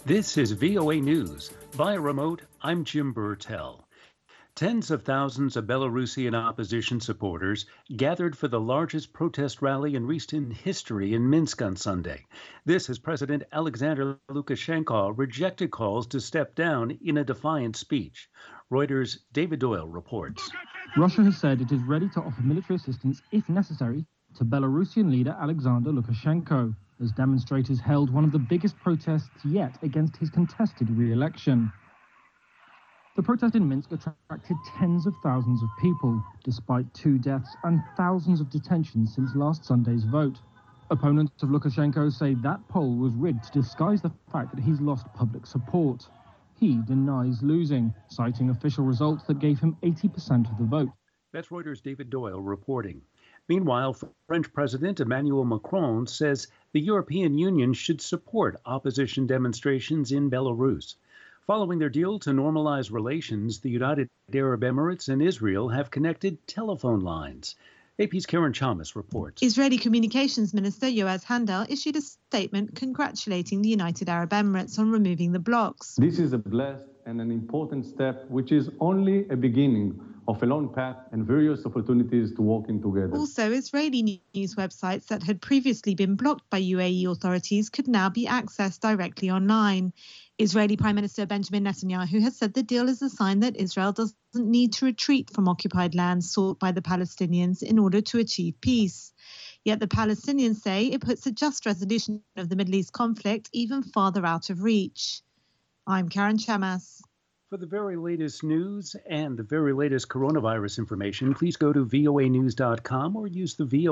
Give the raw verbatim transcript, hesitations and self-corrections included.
This is V O A News. Via remote, I'm Jim Burtell. Tens of thousands of Belarusian opposition supporters gathered for the largest protest rally in recent history in Minsk on Sunday. This as President Alexander Lukashenko rejected calls to step down in a defiant speech. Reuters' David Doyle reports. Russia has said it is ready to offer military assistance, if necessary, to Belarusian leader Alexander Lukashenko, as demonstrators held one of the biggest protests yet against his contested re-election. The protest in Minsk attracted tens of thousands of people, despite two deaths and thousands of detentions since last Sunday's vote. Opponents of Lukashenko say that poll was rigged to disguise the fact that he's lost public support. He denies losing, citing official results that gave him eighty percent of the vote. That's Reuters' David Doyle reporting. Meanwhile, French President Emmanuel Macron says the European Union should support opposition demonstrations in Belarus. Following their deal to normalize relations, the United Arab Emirates and Israel have connected telephone lines. A P's Karen Chalmers reports. Israeli Communications Minister Yoaz Handel issued a statement congratulating the United Arab Emirates on removing the blocks. This is a blessed and an important step, which is only a beginning of a long path and various opportunities to working together. Also, Israeli news websites that had previously been blocked by U A E authorities could now be accessed directly online. Israeli Prime Minister Benjamin Netanyahu has said the deal is a sign that Israel doesn't need to retreat from occupied lands sought by the Palestinians in order to achieve peace. Yet the Palestinians say it puts a just resolution of the Middle East conflict even farther out of reach. I'm Karen Chamas. For the very latest news and the very latest coronavirus information, please go to V O A news dot com or use the V O A